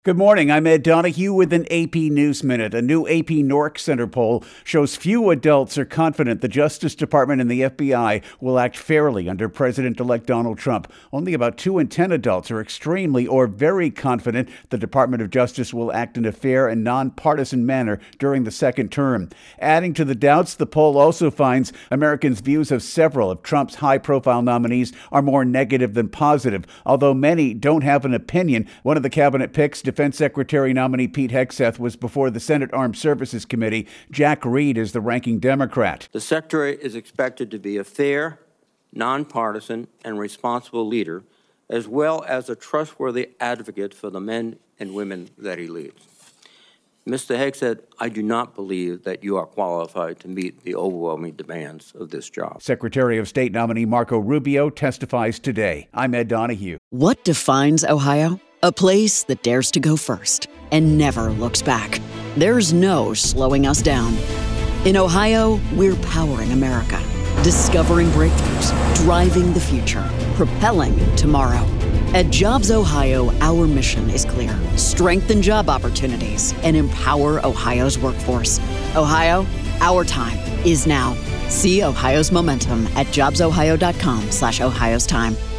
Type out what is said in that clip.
Good morning. I'm Ed Donahue with an AP News Minute. A new AP Nork Center poll shows few adults are confident the Justice Department and the FBI will act fairly under President-elect Donald Trump. Only about 2 in 10 adults are extremely or very confident the Department of Justice will act in a fair and nonpartisan manner during the second term. Adding to the doubts, the poll also finds Americans' views of several of Trump's high-profile nominees are more negative than positive. Although many don't have an opinion, one of the cabinet picks, Defense Secretary nominee Pete Hegseth, was before the Senate Armed Services Committee. Jack Reed is the ranking Democrat. The Secretary is expected to be a fair, nonpartisan, and responsible leader, as well as a trustworthy advocate for the men and women that he leads. Mr. Hegseth, I do not believe that you are qualified to meet the overwhelming demands of this job. Secretary of State nominee Marco Rubio testifies today. I'm Ed Donahue. What defines Ohio? A place that dares to go first and never looks back. There's no slowing us down. In Ohio, we're powering America, discovering breakthroughs, driving the future, propelling tomorrow. At Jobs Ohio, our mission is clear: strengthen job opportunities and empower Ohio's workforce. Ohio, our time is now. See Ohio's momentum at jobsohio.com/Ohio's time.